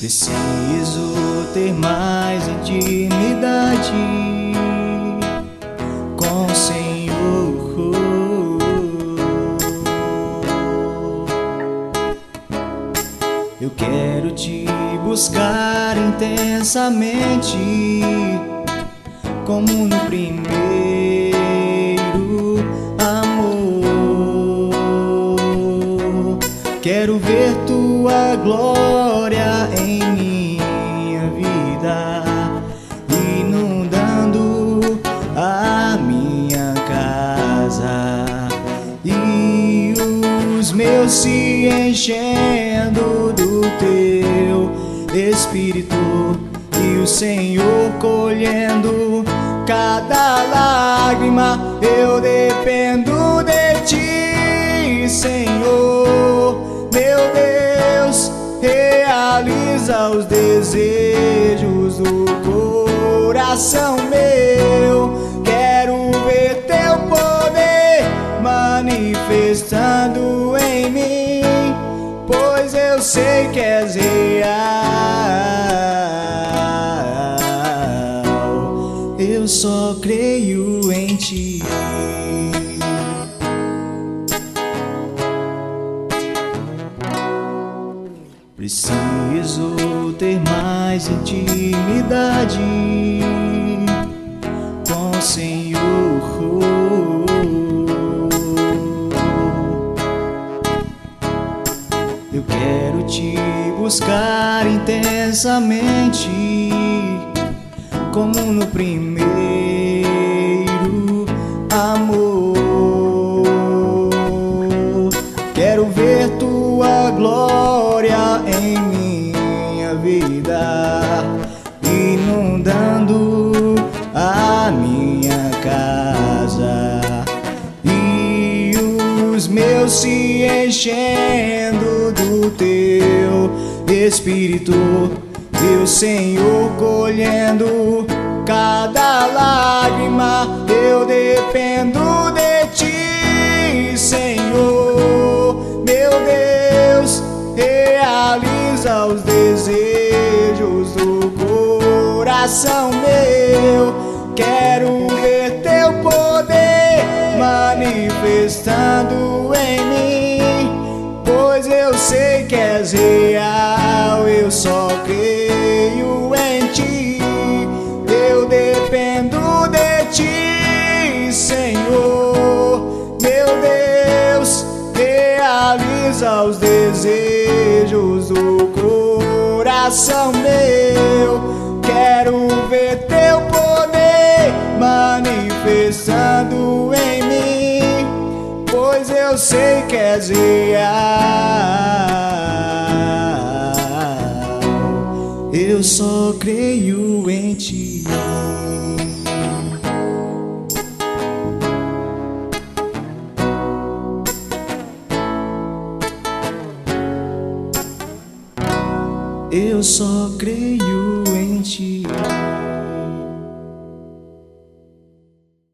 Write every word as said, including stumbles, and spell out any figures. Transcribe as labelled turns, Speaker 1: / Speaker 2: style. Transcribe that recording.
Speaker 1: Preciso ter mais intimidade com o Senhor. Eu quero te buscar intensamente, como no primeiro amor. Quero ver tua glória em minha vida, inundando a minha casa, e os meus se enchendo do teu Espírito, e o Senhor colhendo cada lágrima. Eu dependo de ti, Senhor, meu Deus. Realiza os desejos do coração meu. Quero ver teu poder manifestando em mim, pois eu sei que és real. Eu só creio em ti. Preciso ter mais intimidade com o Senhor. Eu quero te buscar intensamente, como no primeiro amor. Quero ver tua glória em minha vida, inundando a minha casa, e os meus se enchendo do teu Espírito, e o Senhor colhendo cada lágrima. Eu dependo de ti, Senhor, meu Deus. Realiza os desejos do coração meu. Quero ver teu poder manifestando em mim, pois eu sei que és real. Eu só creio em ti. Eu dependo de ti, Senhor, meu Deus. Realiza os desejos do coração meu. Quero ver teu poder manifestando em mim, pois eu sei que és real. Eu só creio em ti. Eu só creio em ti.